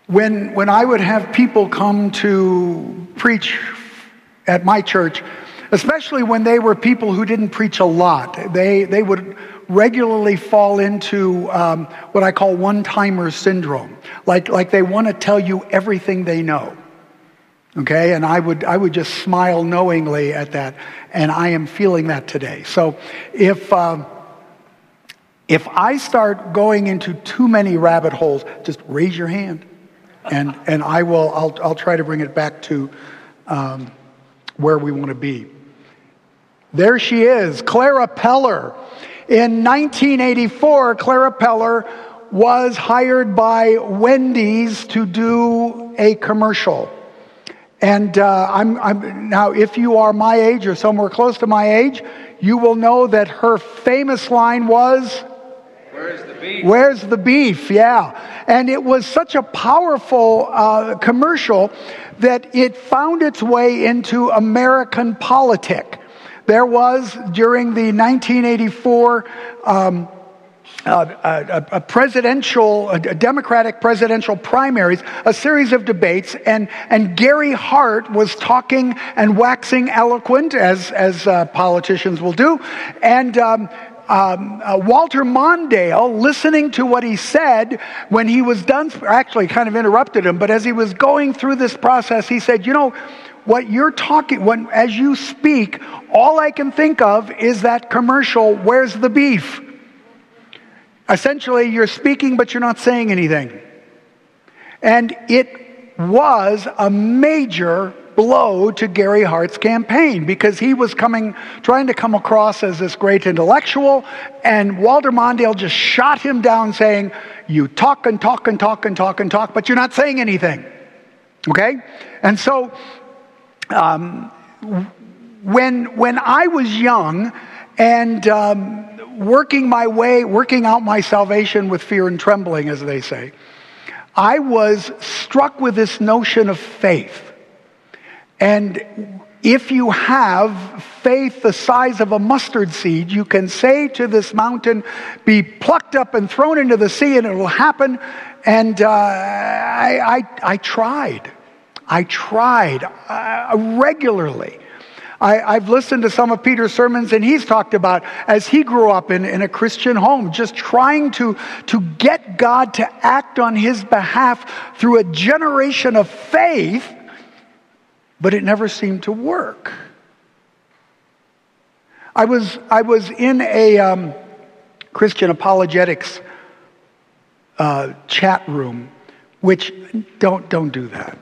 When I would have people come to preach at my church, especially when they were people who didn't preach a lot, they would regularly fall into what I call one-timer syndrome. Like they want to tell you everything they know. Okay, and I would just smile knowingly at that, and I am feeling that today. So if I start going into too many rabbit holes, just raise your hand, and I'll try to bring it back to where we want to be. There she is, Clara Peller. In 1984, Clara Peller was hired by Wendy's to do a commercial. And I'm now, if you are my age or somewhere close to my age, you will know that her famous line was, "Where's the beef?" Where's the beef? Yeah. And it was such a powerful commercial that it found its way into American politics. There was, during the 1984 a Democratic presidential primaries, a series of debates, and Gary Hart was talking and waxing eloquent, as politicians will do, and Walter Mondale, listening to what he said when he was done, actually kind of interrupted him, but as he was going through this process, he said, what you're talking, as you speak, all I can think of is that commercial, "Where's the beef?" Essentially, you're speaking, but you're not saying anything. And it was a major blow to Gary Hart's campaign, because he was trying to come across as this great intellectual, and Walter Mondale just shot him down saying, "You talk and talk and talk and talk and talk, but you're not saying anything." Okay? And so, when I was young and working out my salvation with fear and trembling, as they say, I was struck with this notion of faith. And if you have faith the size of a mustard seed, you can say to this mountain, "Be plucked up and thrown into the sea," and it will happen. And I tried regularly. I've listened to some of Peter's sermons, and he's talked about, as he grew up in a Christian home, just trying to get God to act on his behalf through a generation of faith, but it never seemed to work. I was in a Christian apologetics chat room, which don't do that.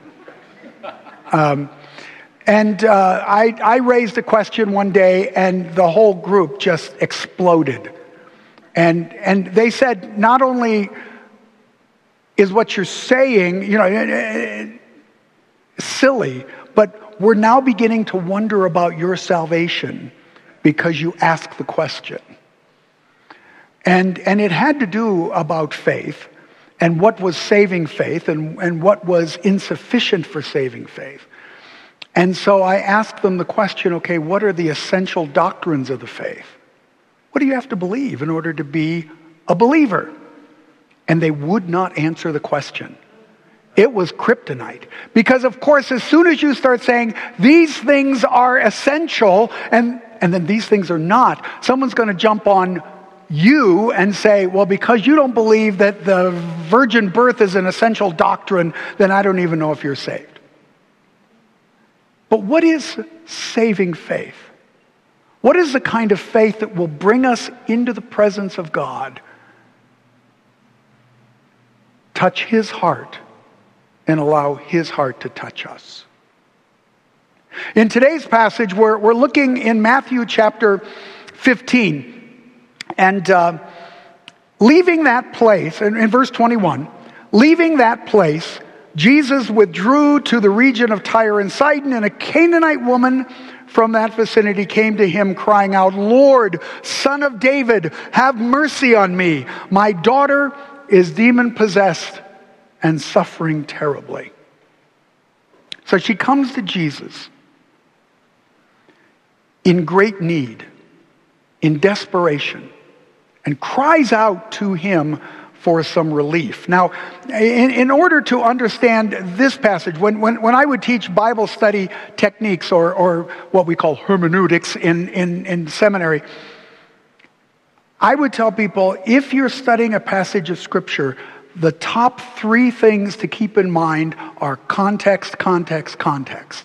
I raised a question one day, and the whole group just exploded. And they said, not only is what you're saying, silly, but we're now beginning to wonder about your salvation because you asked the question. And it had to do about faith and what was saving faith and what was insufficient for saving faith. And so I asked them the question, okay, what are the essential doctrines of the faith? What do you have to believe in order to be a believer? And they would not answer the question. It was kryptonite. Because, of course, as soon as you start saying, these things are essential, and then these things are not, someone's going to jump on you and say, well, because you don't believe that the virgin birth is an essential doctrine, then I don't even know if you're saved. But what is saving faith? What is the kind of faith that will bring us into the presence of God, touch his heart, and allow his heart to touch us? In today's passage, we're looking in Matthew chapter 15. And leaving that place, in verse 21, leaving that place, Jesus withdrew to the region of Tyre and Sidon, and a Canaanite woman from that vicinity came to him crying out, "Lord, Son of David, have mercy on me. My daughter is demon-possessed and suffering terribly." So she comes to Jesus in great need, in desperation, and cries out to him for some relief. Now, in order to understand this passage, when I would teach Bible study techniques or what we call hermeneutics in seminary, I would tell people, if you're studying a passage of Scripture, the top 3 things to keep in mind are context, context, context.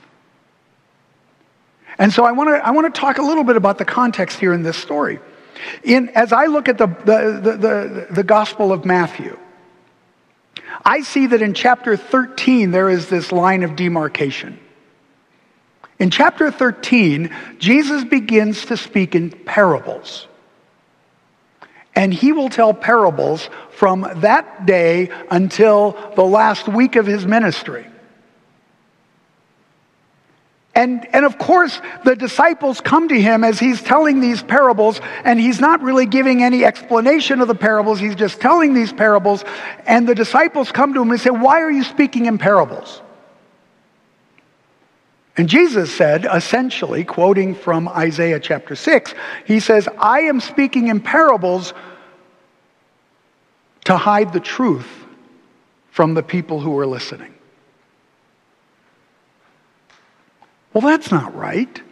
And so I want to talk a little bit about the context here in this story. As I look at the Gospel of Matthew, I see that in chapter 13 there is this line of demarcation. In chapter 13, Jesus begins to speak in parables. And he will tell parables from that day until the last week of his ministry. And of course, the disciples come to him as he's telling these parables, and he's not really giving any explanation of the parables. He's just telling these parables, and the disciples come to him and say, "Why are you speaking in parables?" And Jesus said, essentially, quoting from Isaiah chapter 6, he says, "I am speaking in parables to hide the truth from the people who are listening." Well, that's not right.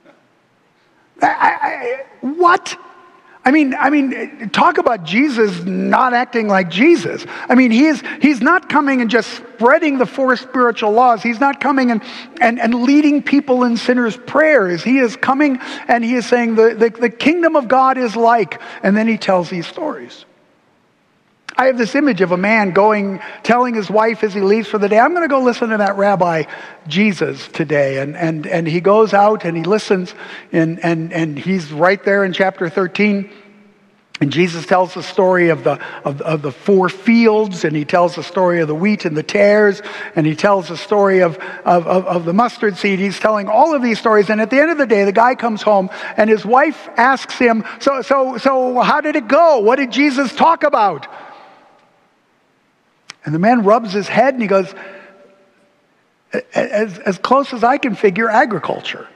What? I mean, talk about Jesus not acting like Jesus. I mean, he's not coming and just spreading the 4 spiritual laws. He's not coming and leading people in sinners' prayers. He is coming and he is saying the kingdom of God is like, and then he tells these stories. I have this image of a man telling his wife as he leaves for the day, "I'm going to go listen to that Rabbi Jesus today." And he goes out and he listens, and he's right there in chapter 13. And Jesus tells the story of the 4 fields, and he tells the story of the wheat and the tares, and he tells the story of the mustard seed. He's telling all of these stories, and at the end of the day, the guy comes home, and his wife asks him, so how did it go? What did Jesus talk about? And the man rubs his head and he goes, as close as I can figure, agriculture.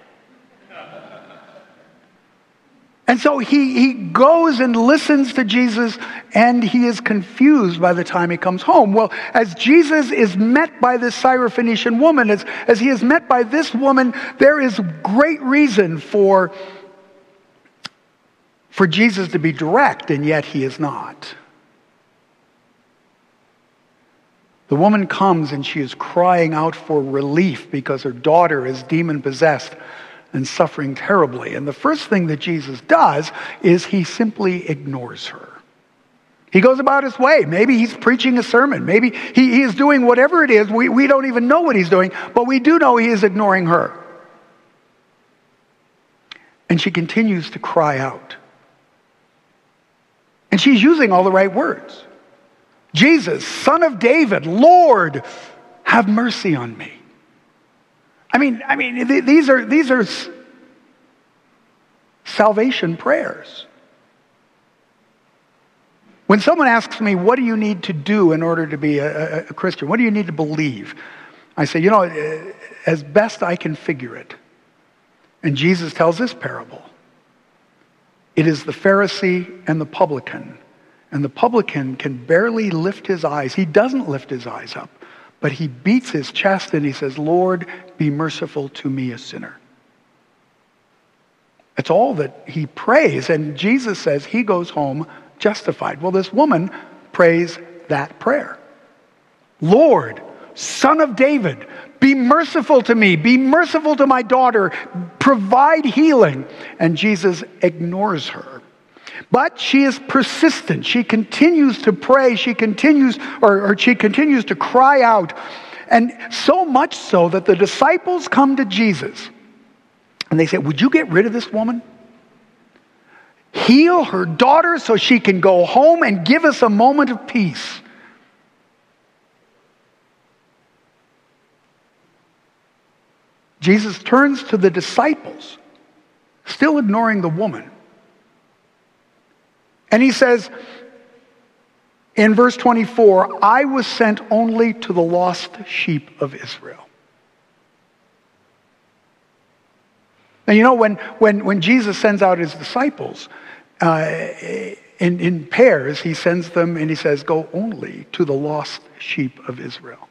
And so he goes and listens to Jesus, and he is confused by the time he comes home. Well, as Jesus is met by this Syrophoenician woman, as he is met by this woman, there is great reason for Jesus to be direct, and yet he is not. The woman comes and she is crying out for relief because her daughter is demon-possessed and suffering terribly. And the first thing that Jesus does is he simply ignores her. He goes about his way. Maybe he's preaching a sermon. Maybe he is doing whatever it is. We don't even know what he's doing, but we do know he is ignoring her. And she continues to cry out. And she's using all the right words. "Jesus, Son of David, Lord, have mercy on me." I mean, these are salvation prayers. When someone asks me, "What do you need to do in order to be a Christian? What do you need to believe?" I say, as best I can figure it. And Jesus tells this parable. It is the Pharisee and the publican. And the publican can barely lift his eyes. He doesn't lift his eyes up, but he beats his chest and he says, "Lord, be merciful to me, a sinner." That's all that he prays. And Jesus says he goes home justified. Well, this woman prays that prayer. "Lord, Son of David, be merciful to me. Be merciful to my daughter. Provide healing." And Jesus ignores her. But she is persistent. She continues to pray. She continues to cry out. And so much so that the disciples come to Jesus and they say, "Would you get rid of this woman? Heal her daughter so she can go home and give us a moment of peace." Jesus turns to the disciples, still ignoring the woman. And he says in verse 24, "I was sent only to the lost sheep of Israel." And when Jesus sends out his disciples, in pairs, he sends them and he says, go only to the lost sheep of Israel.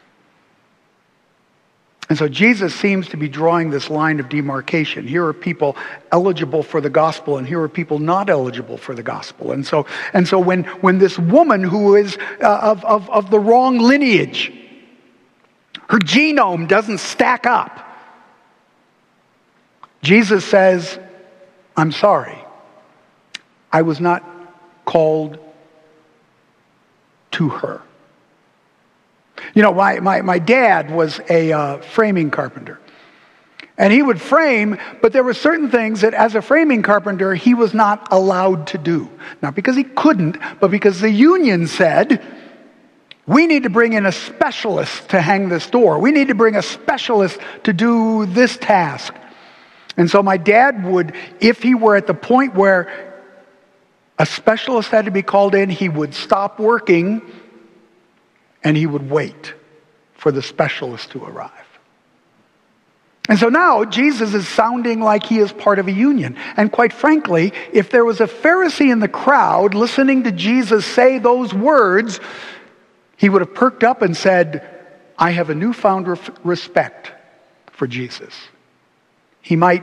And so Jesus seems to be drawing this line of demarcation. Here are people eligible for the gospel, and here are people not eligible for the gospel. And so when this woman who is of the wrong lineage, her genome doesn't stack up, Jesus says, I'm sorry. I was not called to her. You know, my dad was a framing carpenter. And he would frame, but there were certain things that as a framing carpenter, he was not allowed to do. Not because he couldn't, but because the union said, we need to bring in a specialist to hang this door. We need to bring a specialist to do this task. And so my dad would, if he were at the point where a specialist had to be called in, he would stop working and he would wait for the specialist to arrive. And so now Jesus is sounding like he is part of a union. And quite frankly, if there was a Pharisee in the crowd listening to Jesus say those words, he would have perked up and said, I have a newfound respect for Jesus. He might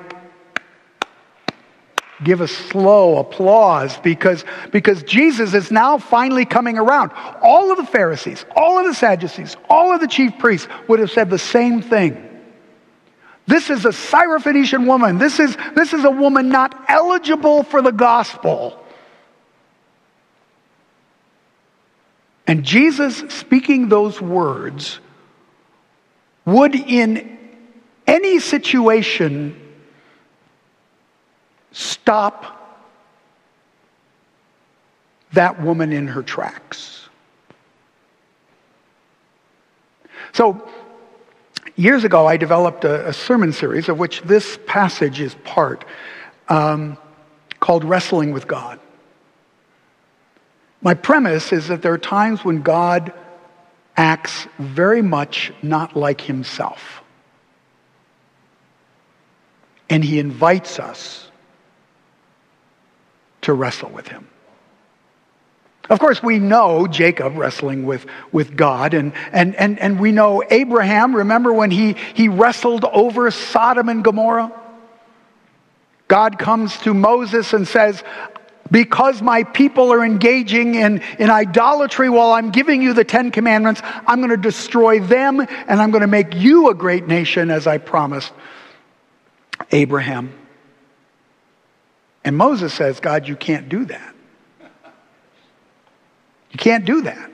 give a slow applause because Jesus is now finally coming around. All of the Pharisees, all of the Sadducees, all of the chief priests would have said the same thing. This is a Syrophoenician woman. This is a woman not eligible for the gospel. And Jesus speaking those words would in any situation stop that woman in her tracks. So, years ago, I developed a sermon series of which this passage is part, called Wrestling with God. My premise is that there are times when God acts very much not like himself. And he invites us to wrestle with him. Of course, we know Jacob wrestling with God, and we know Abraham. Remember when he wrestled over Sodom and Gomorrah? God comes to Moses and says, because my people are engaging in idolatry while I'm giving you the 10 Commandments, I'm going to destroy them, and I'm going to make you a great nation as I promised Abraham. And Moses says, God, you can't do that. You can't do that.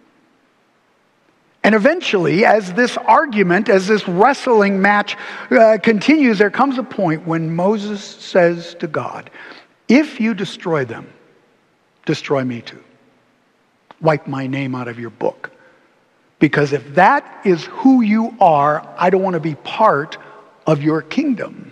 And eventually, as this argument, as this wrestling match continues, there comes a point when Moses says to God, if you destroy them, destroy me too. Wipe my name out of your book. Because if that is who you are, I don't want to be part of your kingdom.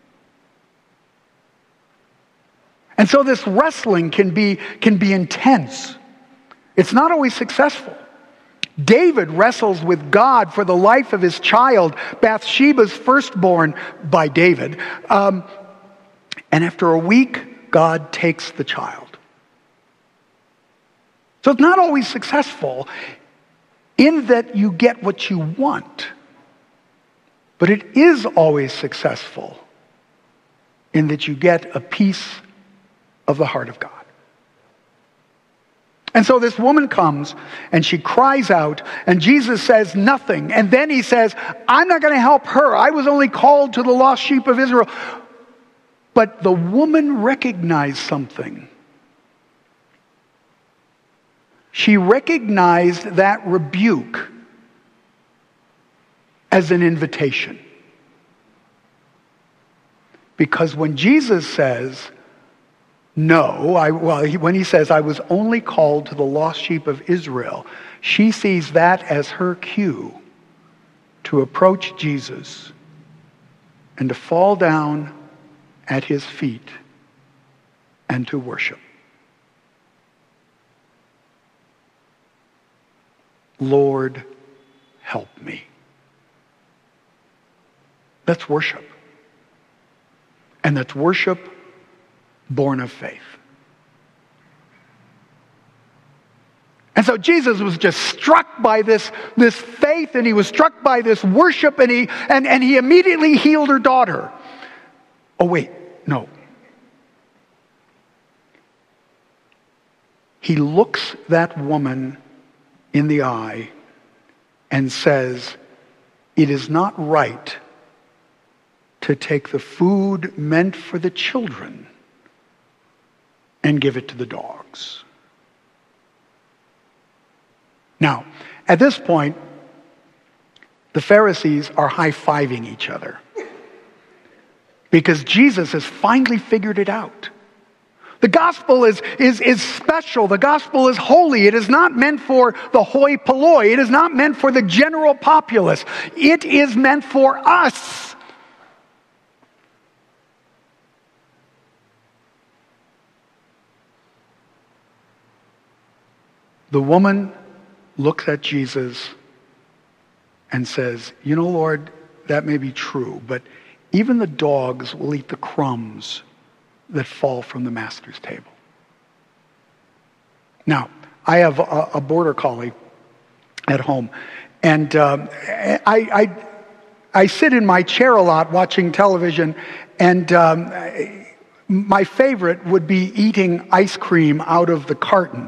And so this wrestling can be intense. It's not always successful. David wrestles with God for the life of his child, Bathsheba's firstborn by David. And after a week, God takes the child. So it's not always successful in that you get what you want. But it is always successful in that you get a piece of the heart of God. And so this woman comes and she cries out and Jesus says nothing. And then he says, I'm not going to help her. I was only called to the lost sheep of Israel. But the woman recognized something. She recognized that rebuke as an invitation. Because when Jesus says, when he says, I was only called to the lost sheep of Israel, she sees that as her cue to approach Jesus and to fall down at his feet and to worship. Lord, help me. That's worship. And that's worship born of faith. And so Jesus was just struck by this faith, and he was struck by this worship, and he immediately healed her daughter. Oh, wait, no. He looks that woman in the eye and says, "It is not right to take the food meant for the children and give it to the dogs." Now, at this point, the Pharisees are high-fiving each other because Jesus has finally figured it out. The gospel is special. The gospel is holy. It is not meant for the hoi polloi. It is not meant for the general populace. It is meant for us. The woman looks at Jesus and says, "You know, Lord, that may be true, but even the dogs will eat the crumbs that fall from the master's table." Now, I have a border collie at home, and I sit in my chair a lot watching television, and my favorite would be eating ice cream out of the carton.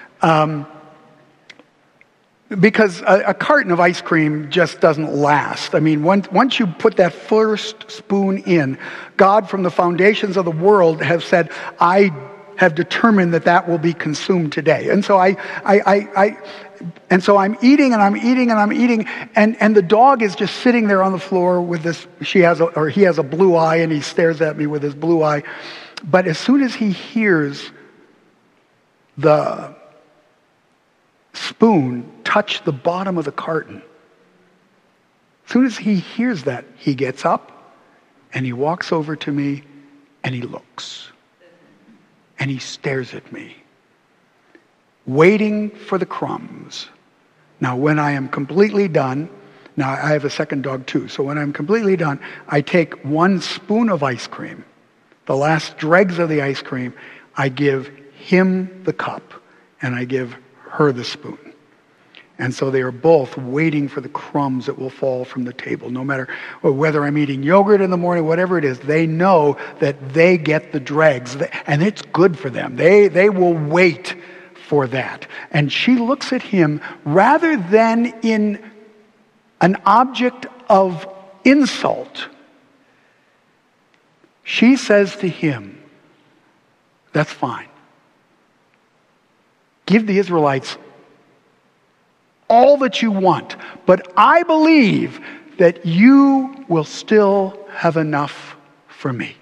Because a carton of ice cream just doesn't last. I mean, once you put that first spoon in, God from the foundations of the world have said, "I have determined that will be consumed today." And so I'm eating and I'm eating and I'm eating, and the dog is just sitting there on the floor with this. He has a blue eye, and he stares at me with his blue eye. But as soon as he hears the spoon touch the bottom of the carton, as soon as he hears that, he gets up and he walks over to me and he looks and he stares at me, waiting for the crumbs. Now, when I am completely done, now I have a second dog too, so when I'm completely done, I take one spoon of ice cream, the last dregs of the ice cream, I give him the cup and I give her the spoon. And so they are both waiting for the crumbs that will fall from the table. No matter whether I'm eating yogurt in the morning, whatever it is, they know that they get the dregs. And it's good for them. They will wait for that. And she looks at him rather than in an object of insult. She says to him, "That's fine. Give the Israelites all that you want, but I believe that you will still have enough for me."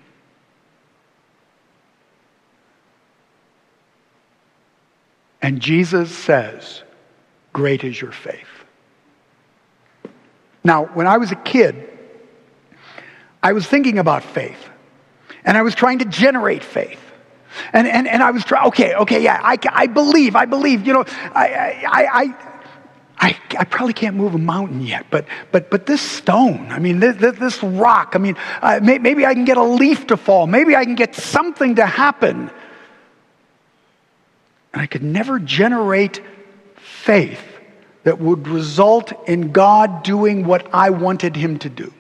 And Jesus says, "Great is your faith." Now, when I was a kid, I was thinking about faith, and I was trying to generate faith. And I was trying, okay, yeah, I believe, you know, I probably can't move a mountain yet, but this stone, I mean, this rock, I mean, maybe I can get a leaf to fall, maybe I can get something to happen. And I could never generate faith that would result in God doing what I wanted him to do.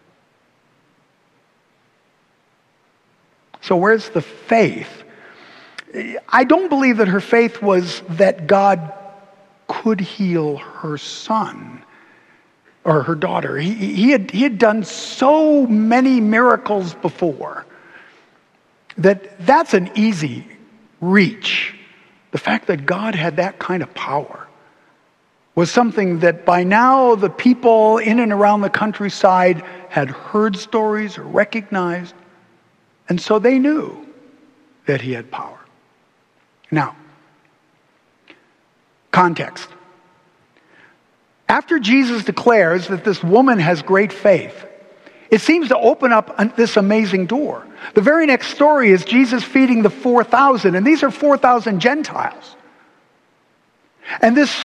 So where's the faith? I don't believe that her faith was that God could heal her son or her daughter. He had done so many miracles before that's an easy reach. The fact that God had that kind of power was something that by now the people in and around the countryside had heard stories or recognized. And so they knew that he had power. Now, context. After Jesus declares that this woman has great faith, it seems to open up this amazing door. The very next story is Jesus feeding the 4,000, and these are 4,000 Gentiles. And this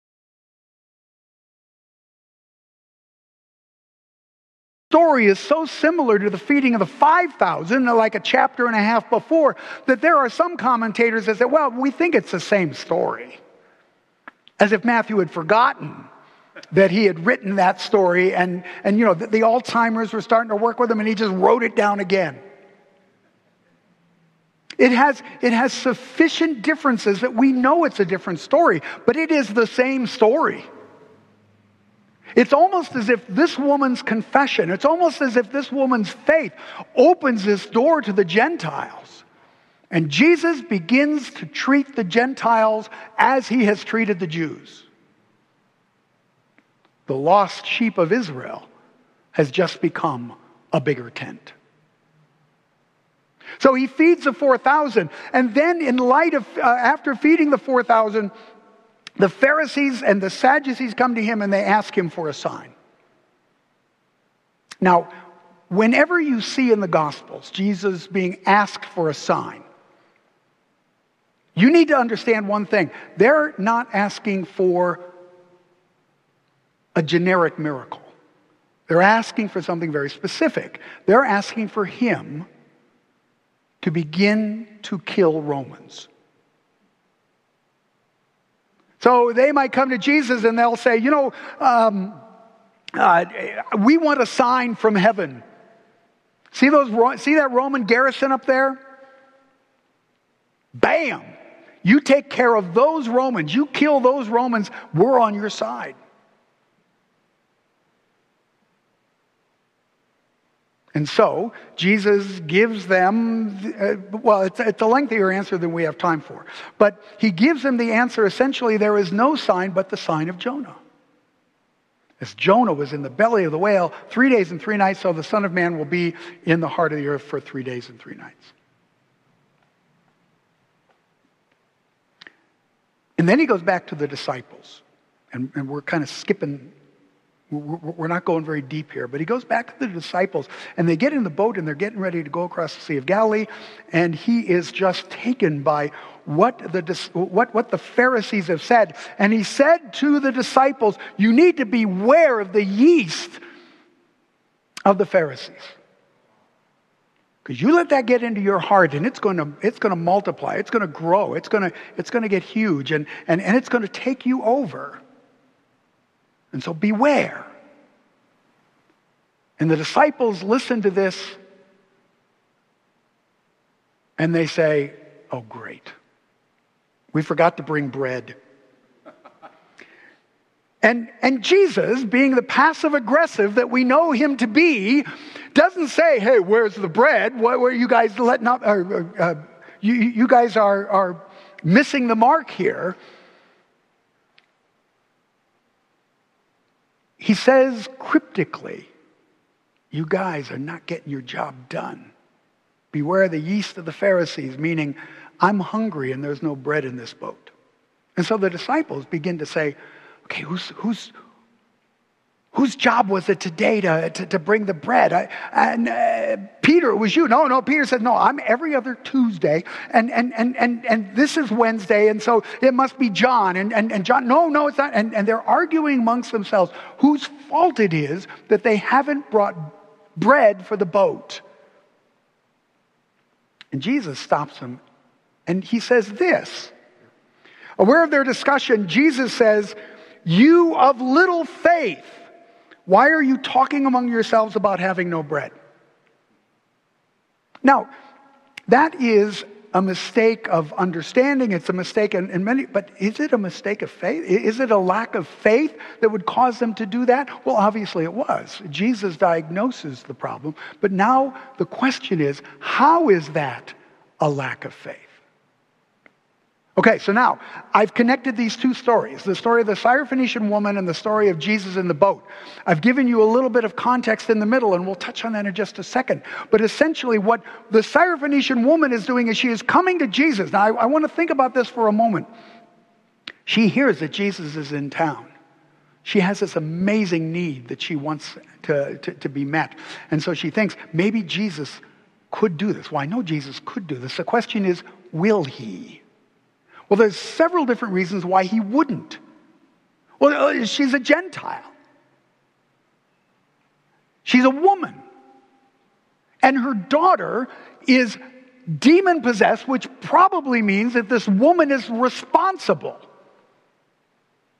story is so similar to the feeding of the 5,000, like a chapter and a half before, that there are some commentators that say, well, we think it's the same story. As if Matthew had forgotten that he had written that story, and the Alzheimer's were starting to work with him, and he just wrote it down again. It has sufficient differences that we know it's a different story, but it is the same story. It's almost as if this woman's confession, it's almost as if this woman's faith opens this door to the Gentiles. And Jesus begins to treat the Gentiles as he has treated the Jews. The lost sheep of Israel has just become a bigger tent. So he feeds the 4,000, and then in light of, after feeding the 4,000, the Pharisees and the Sadducees come to him and they ask him for a sign. Now, whenever you see in the Gospels Jesus being asked for a sign, you need to understand one thing. They're not asking for a generic miracle. They're asking for something very specific. They're asking for him to begin to kill Romans. So they might come to Jesus and they'll say, we want a sign from heaven. See that Roman garrison up there? Bam! You take care of those Romans. You kill those Romans. We're on your side. And so, Jesus gives them, it's a lengthier answer than we have time for. But he gives them the answer, essentially, there is no sign but the sign of Jonah. As Jonah was in the belly of the whale 3 days and 3 nights, so the Son of Man will be in the heart of the earth for 3 days and 3 nights. And then he goes back to the disciples. And we're kind of skipping. We're not going very deep here, but he goes back to the disciples, and they get in the boat, and they're getting ready to go across the Sea of Galilee, and he is just taken by what the Pharisees have said. And he said to the disciples, you need to beware of the yeast of the Pharisees. Because you let that get into your heart, and it's going to multiply, it's going to grow, it's going to get huge, and it's going to take you over. And so beware. And the disciples listen to this and they say, oh great, we forgot to bring bread. And Jesus, being the passive aggressive that we know him to be, doesn't say, hey, where's the bread? What were you guys letting up? You guys are missing the mark here. He says cryptically, you guys are not getting your job done. Beware the yeast of the Pharisees, meaning I'm hungry and there's no bread in this boat. And so the disciples begin to say, okay, whose job was it today to bring the bread? Peter, it was you. No, Peter said, no, I'm every other Tuesday, and this is Wednesday, and so it must be John. And John, no, it's not. And they're arguing amongst themselves whose fault it is that they haven't brought bread for the boat. And Jesus stops them, and he says this. Aware of their discussion, Jesus says, you of little faith, why are you talking among yourselves about having no bread? Now, that is a mistake of understanding. It's a mistake in many, but is it a mistake of faith? Is it a lack of faith that would cause them to do that? Well, obviously it was. Jesus diagnoses the problem. But now the question is, how is that a lack of faith? Okay, so now I've connected these two stories, the story of the Syrophoenician woman and the story of Jesus in the boat. I've given you a little bit of context in the middle, and we'll touch on that in just a second. But essentially what the Syrophoenician woman is doing is she is coming to Jesus. Now I want to think about this for a moment. She hears that Jesus is in town. She has this amazing need that she wants to be met. And so she thinks, maybe Jesus could do this. Well, I know Jesus could do this. The question is, will he? Well, there's several different reasons why he wouldn't. Well, she's a Gentile. She's a woman. And her daughter is demon-possessed, which probably means that this woman is responsible.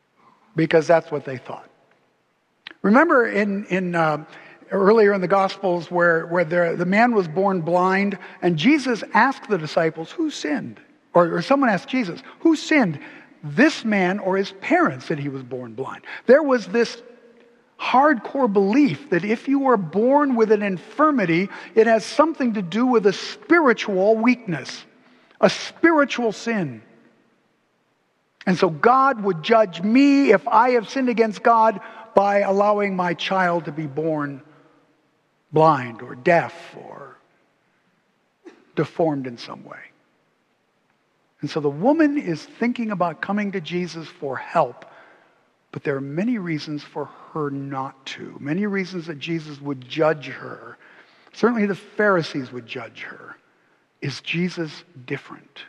because that's what they thought. Remember earlier in the Gospels where the man was born blind, and Jesus asked the disciples, who sinned? Or someone asked Jesus, who sinned, this man or his parents, that he was born blind? There was this hardcore belief that if you are born with an infirmity, it has something to do with a spiritual weakness, a spiritual sin. And so God would judge me if I have sinned against God by allowing my child to be born blind or deaf or deformed in some way. And so the woman is thinking about coming to Jesus for help, but there are many reasons for her not to. Many reasons that Jesus would judge her. Certainly the Pharisees would judge her. Is Jesus different?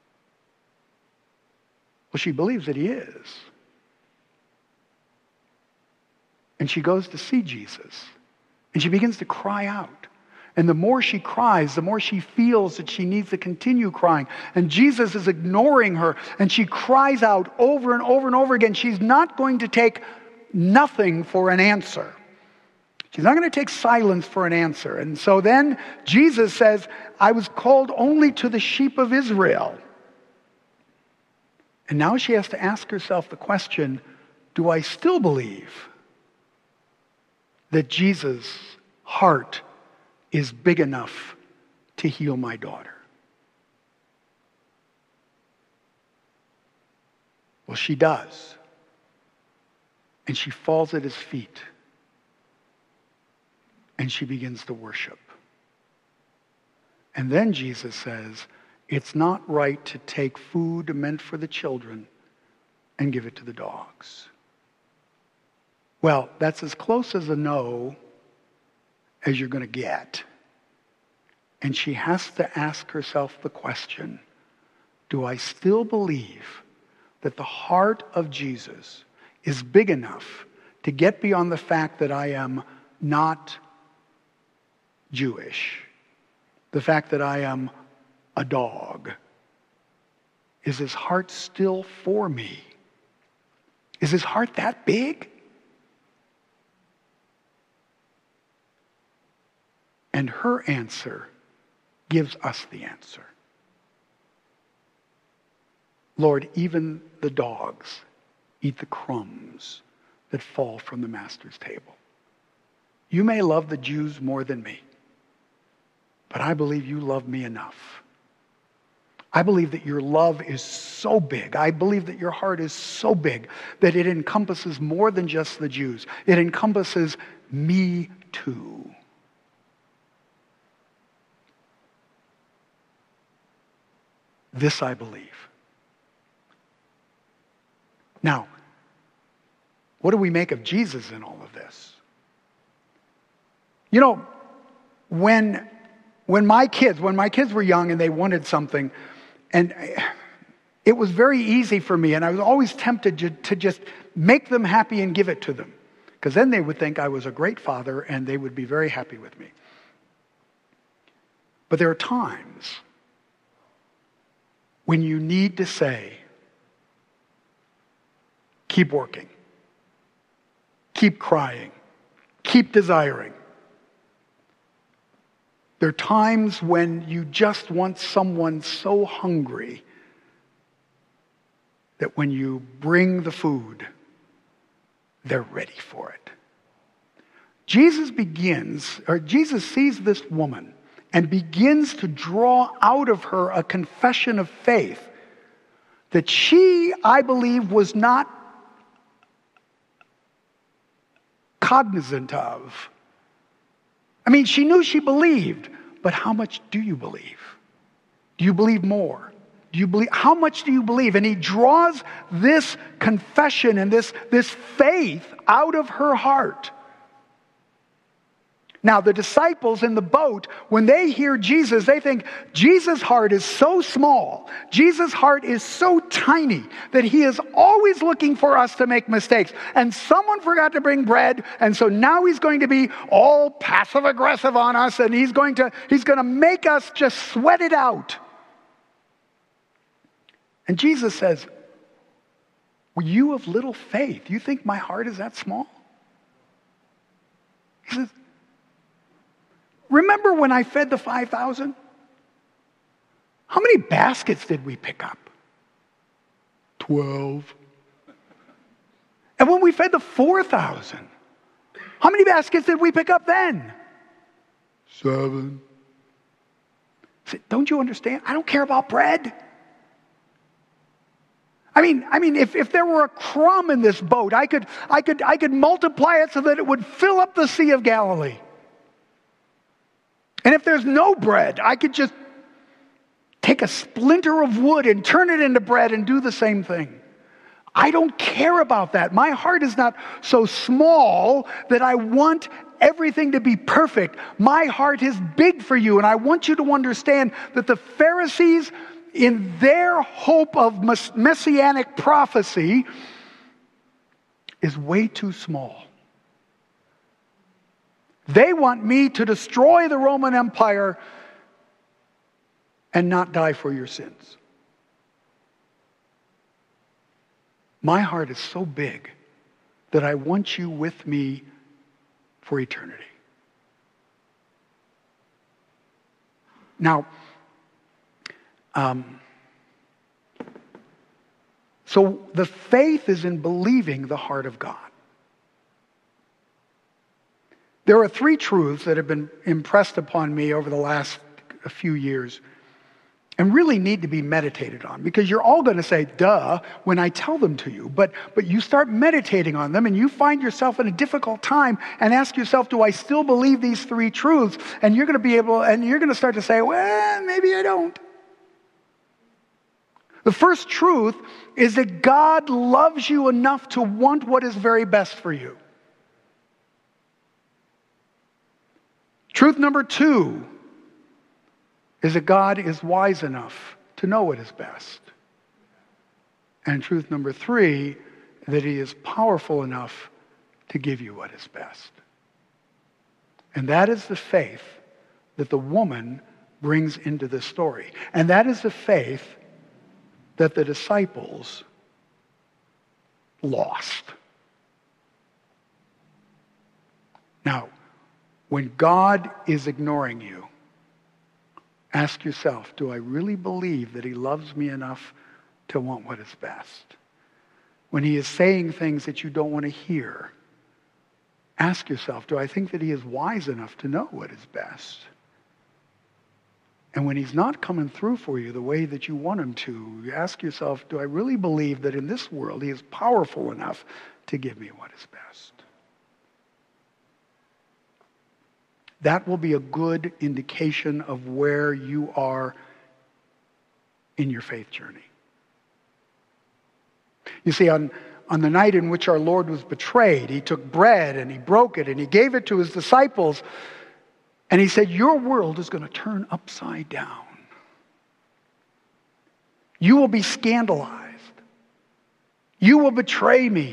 Well, she believes that he is. And she goes to see Jesus. And she begins to cry out. And the more she cries, the more she feels that she needs to continue crying. And Jesus is ignoring her. And she cries out over and over and over again. She's not going to take nothing for an answer. She's not going to take silence for an answer. And so then Jesus says, I was called only to the sheep of Israel. And now she has to ask herself the question, do I still believe that Jesus' heart is big enough to heal my daughter? Well, she does. And she falls at his feet. And she begins to worship. And then Jesus says, it's not right to take food meant for the children and give it to the dogs. Well, that's as close as a no as you're going to get. And she has to ask herself the question, do I still believe that the heart of Jesus is big enough to get beyond the fact that I am not Jewish, the fact that I am a dog? Is his heart still for me? Is his heart that big? And her answer gives us the answer. Lord, even the dogs eat the crumbs that fall from the master's table. You may love the Jews more than me, but I believe you love me enough. I believe that your love is so big. I believe that your heart is so big that it encompasses more than just the Jews. It encompasses me too. This I believe. Now, what do we make of Jesus in all of this? You know, when my kids were young and they wanted something, and it was very easy for me, and I was always tempted to just make them happy and give it to them, because then they would think I was a great father and they would be very happy with me. But there are times when you need to say, keep working, keep crying, keep desiring. There are times when you just want someone so hungry that when you bring the food, they're ready for it. Jesus sees this woman and begins to draw out of her a confession of faith that she, I believe, was not cognizant of. I mean, she knew she believed, but how much do you believe? Do you believe more? Do you believe? How much do you believe? And he draws this confession and this faith out of her heart. Now, the disciples in the boat, when they hear Jesus, they think Jesus' heart is so small, Jesus' heart is so tiny that he is always looking for us to make mistakes. And someone forgot to bring bread, and so now he's going to be all passive-aggressive on us, and he's going to make us just sweat it out. And Jesus says, You of little faith, you think my heart is that small? He says, remember when I fed the 5,000? How many baskets did we pick up? 12. And when we fed the 4,000, how many baskets did we pick up then? 7. I said, don't you understand? I don't care about bread. I mean, if there were a crumb in this boat, I could multiply it so that it would fill up the Sea of Galilee. And if there's no bread, I could just take a splinter of wood and turn it into bread and do the same thing. I don't care about that. My heart is not so small that I want everything to be perfect. My heart is big for you, and I want you to understand that the Pharisees, in their hope of messianic prophecy, is way too small. They want me to destroy the Roman Empire and not die for your sins. My heart is so big that I want you with me for eternity. Now, so the faith is in believing the heart of God. There are 3 truths that have been impressed upon me over the last few years and really need to be meditated on, because you're all going to say, duh, when I tell them to you. But you start meditating on them and you find yourself in a difficult time and ask yourself, do I still believe these 3 truths? And you're going to start to say, well, maybe I don't. The first truth is that God loves you enough to want what is very best for you. Truth number 2 is that God is wise enough to know what is best. And truth number 3, that He is powerful enough to give you what is best. And that is the faith that the woman brings into this story. And that is the faith that the disciples lost. Now, when God is ignoring you, ask yourself, do I really believe that He loves me enough to want what is best? When He is saying things that you don't want to hear, ask yourself, do I think that He is wise enough to know what is best? And when He's not coming through for you the way that you want Him to, you ask yourself, do I really believe that in this world He is powerful enough to give me what is best? That will be a good indication of where you are in your faith journey. You see, on the night in which our Lord was betrayed, He took bread and He broke it and He gave it to His disciples. And He said, your world is going to turn upside down. You will be scandalized. You will betray me.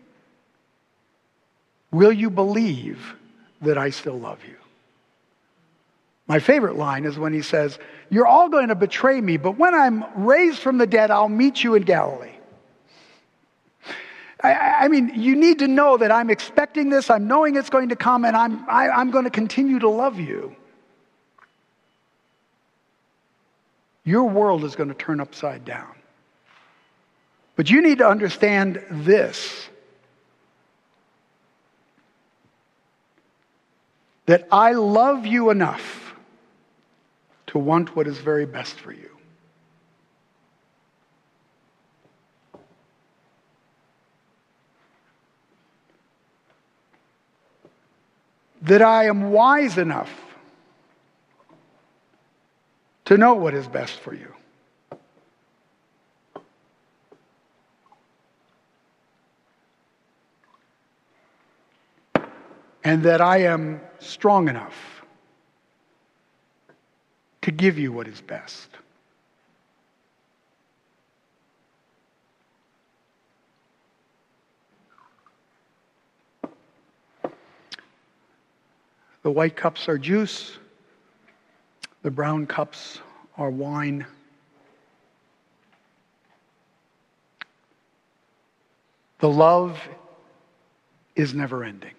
Will you believe that I still love you? My favorite line is when He says, you're all going to betray me, but when I'm raised from the dead, I'll meet you in Galilee. I mean, you need to know that I'm expecting this, I'm knowing it's going to come, and I'm going to continue to love you. Your world is going to turn upside down. But you need to understand this, that I love you enough to want what is very best for you. That I am wise enough to know what is best for you. And that I am strong enough to give you what is best. The white cups are juice. The brown cups are wine. The love is never ending.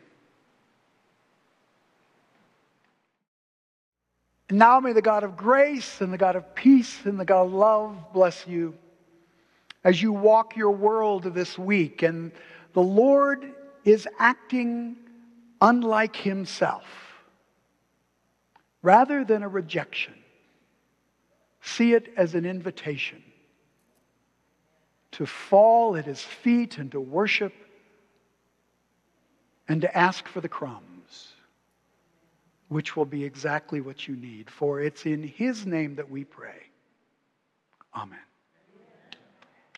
And now may the God of grace and the God of peace and the God of love bless you as you walk your world this week. And the Lord is acting unlike himself. Rather than a rejection, see it as an invitation to fall at his feet and to worship and to ask for the crumbs, which will be exactly what you need. For it's in his name that we pray. Amen.